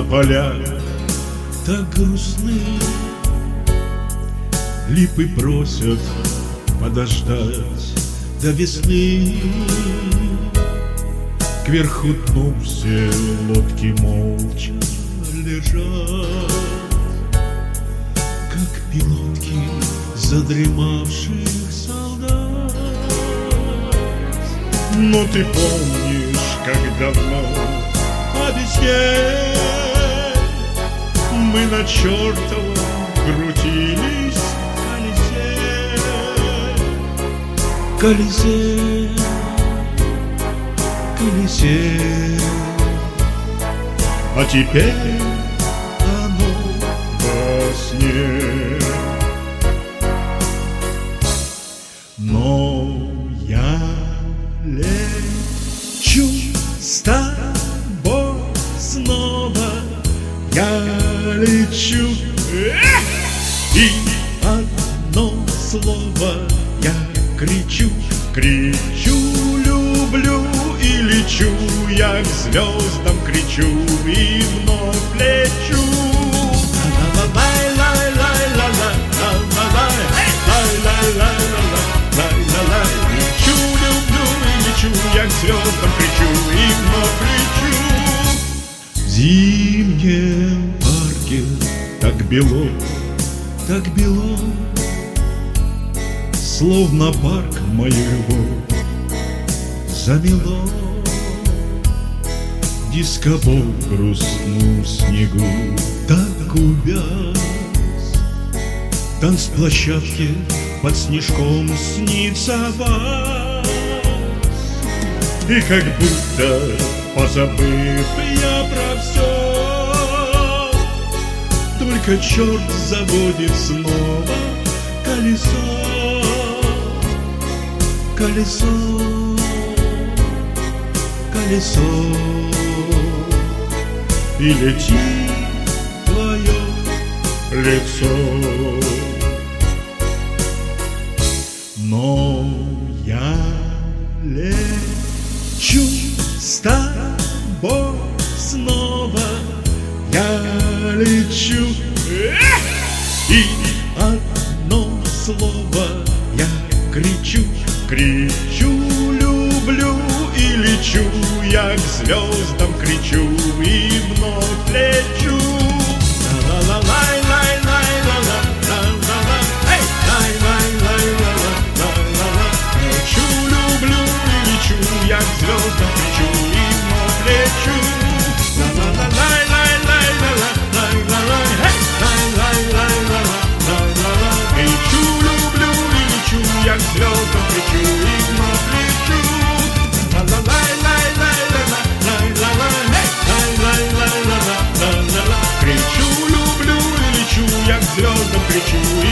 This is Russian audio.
поля так грустны, липы просят подождать до весны. Кверху дном все лодки молча лежат, как пилотки задремавших солдат. Но ты помнишь, как давно по весне мы на чертовом крутились в колесе, колесе. А теперь оно во сне. Но я лечу с тобой снова, я лечу, и одно слово я кричу, кричу, люблю, и лечу я к звездам, кричу и вновь лечу. Лечу, люблю и лечу я к звездам, кричу и вновь лечу. В зимнем парке так бело, так бело, словно парк моего замело. Дискобол в грустном снегу так увяз, танцплощадке под снежком снится вас. И как будто позабыв я про все, только черт заводит снова колесо, колесо, колесо, и летит твое лицо. Но я лечу с тобой снова, я лечу, и одно слово я кричу, кричу, люблю, и лечу я к звездам, кричу и вновь лечу. Лечу, люблю и лечу я к звездам, кричу и вновь лечу. Лечу, люблю и лечу я к звездам, кричу и вновь лечу. Кричу, люблю и лечу я к звездам, кричу